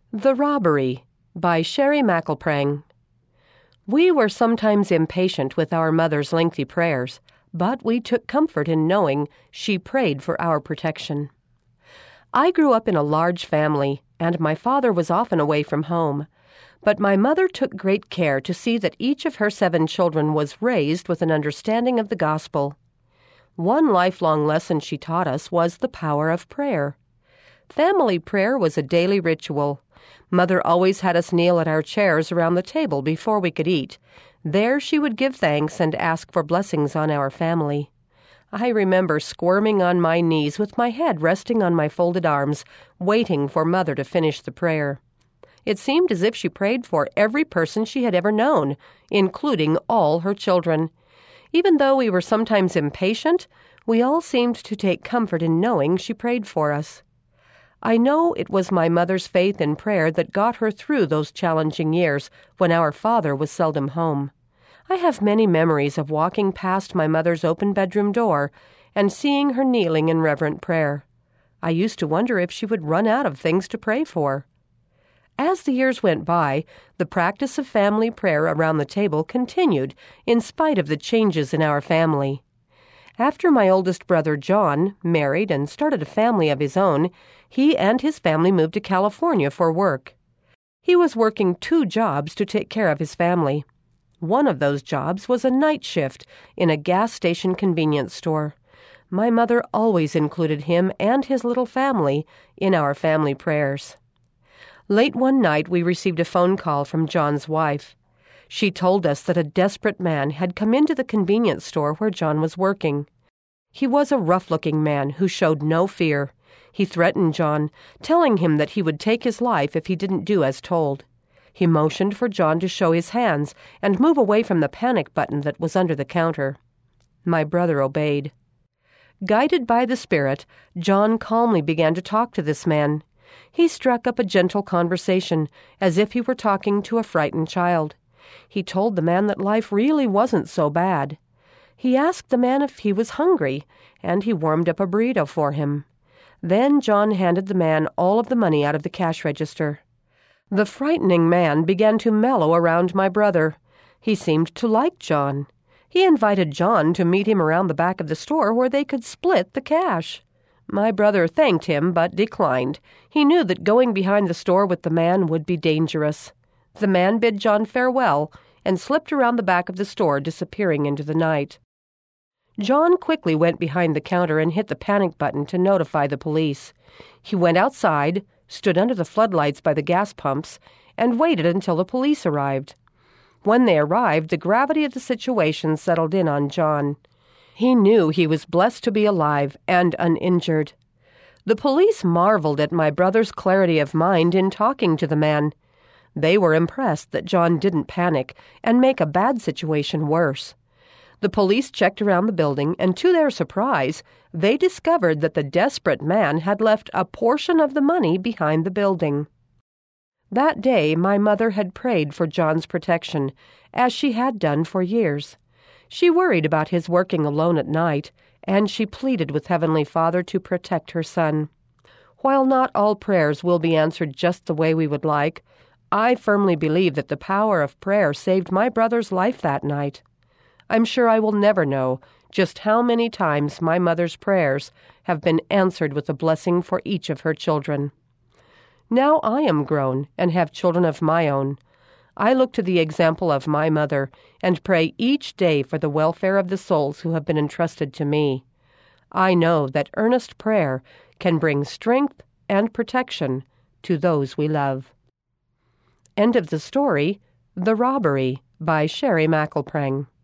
The Robbery by Sherry McElprang. We were sometimes impatient with our mother's lengthy prayers, but we took comfort in knowing she prayed for our protection. I grew up in a large family, and my father was often away from home, but my mother took great care to see that each of her 7 children was raised with an understanding of the gospel. One lifelong lesson she taught us was the power of prayer. Family prayer was a daily ritual. Mother always had us kneel at our chairs around the table before we could eat. There she would give thanks and ask for blessings on our family. I remember squirming on my knees with my head resting on my folded arms, waiting for Mother to finish the prayer. It seemed as if she prayed for every person she had ever known, including all her children. Even though we were sometimes impatient, we all seemed to take comfort in knowing she prayed for us. I know it was my mother's faith in prayer that got her through those challenging years when our father was seldom home. I have many memories of walking past my mother's open bedroom door and seeing her kneeling in reverent prayer. I used to wonder if she would run out of things to pray for. As the years went by, the practice of family prayer around the table continued in spite of the changes in our family. After my oldest brother John married and started a family of his own, he and his family moved to California for work. He was working 2 jobs to take care of his family. One of those jobs was a night shift in a gas station convenience store. My mother always included him and his little family in our family prayers. Late one night we received a phone call from John's wife. She told us that a desperate man had come into the convenience store where John was working. He was a rough-looking man who showed no fear. He threatened John, telling him that he would take his life if he didn't do as told. He motioned for John to show his hands and move away from the panic button that was under the counter. My brother obeyed. Guided by the Spirit, John calmly began to talk to this man. He struck up a gentle conversation, as if he were talking to a frightened child. He told the man that life really wasn't so bad. He asked the man if he was hungry, and he warmed up a burrito for him. Then John handed the man all of the money out of the cash register. The frightening man began to mellow around my brother. He seemed to like John. He invited John to meet him around the back of the store where they could split the cash. My brother thanked him but declined. He knew that going behind the store with the man would be dangerous. The man bid John farewell and slipped around the back of the store, disappearing into the night. John quickly went behind the counter and hit the panic button to notify the police. He went outside, stood under the floodlights by the gas pumps, and waited until the police arrived. When they arrived, the gravity of the situation settled in on John. He knew he was blessed to be alive and uninjured. The police marveled at my brother's clarity of mind in talking to the man. They were impressed that John didn't panic and make a bad situation worse. The police checked around the building, and to their surprise, they discovered that the desperate man had left a portion of the money behind the building. That day, my mother had prayed for John's protection, as she had done for years. She worried about his working alone at night, and she pleaded with Heavenly Father to protect her son. While not all prayers will be answered just the way we would like, I firmly believe that the power of prayer saved my brother's life that night. I'm sure I will never know just how many times my mother's prayers have been answered with a blessing for each of her children. Now I am grown and have children of my own. I look to the example of my mother and pray each day for the welfare of the souls who have been entrusted to me. I know that earnest prayer can bring strength and protection to those we love. End of the story, The Robbery by Sherry McElprang.